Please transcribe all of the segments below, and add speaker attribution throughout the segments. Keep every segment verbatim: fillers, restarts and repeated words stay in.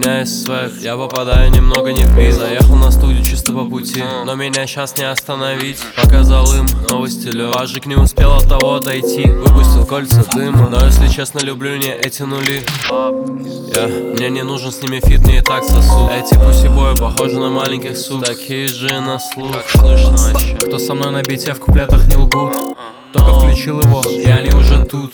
Speaker 1: меня есть свек. Я попадаю немного не в бит. Заехал на студию чисто по пути, но меня сейчас не остановить. Показал им новый стилек, Пажик не успел от того отойти. Выпустил кольца дыма, но если честно, люблю не эти нули. yeah. Мне не нужен с ними фит, не и так сосуд. Эти пусибои похожи на маленьких сук, такие же на слух. Как слышно вообще? Кто со мной на бите, в куплетах не лгут. Только включил его, и они уже тут.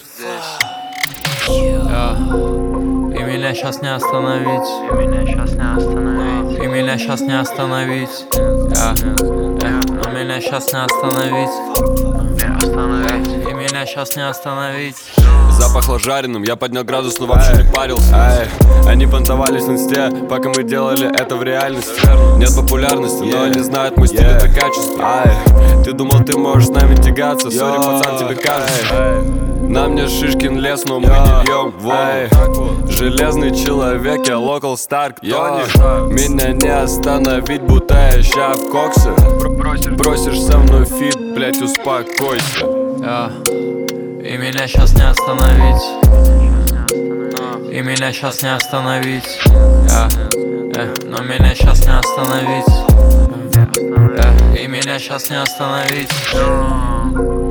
Speaker 1: yeah. И меня сейчас не остановить. И меня сейчас не остановить. И меня сейчас не остановить. yeah. yeah. Но меня сейчас не остановить. Не остановить. И меня сейчас не остановить.
Speaker 2: Запахло жареным, я поднял градус, но вообще не парился. Ай, они понтовались в инсте, пока мы делали это в реальности. Нет популярности, но они знают мой стиль, это качество. Ай, ты думал, ты можешь с нами тягаться? Сори, пацан, тебе кажется. На мне Шишкин лес, но мы не льем воду. Железный человек, я локал Старк Тони. Меня не остановить, будто я ща в коксе. Просишь со мной фит, блять, успокойся.
Speaker 1: yeah. И меня сейчас не остановить. И меня сейчас не остановить. yeah. Yeah. Но меня сейчас не остановить. yeah. И меня сейчас не остановить.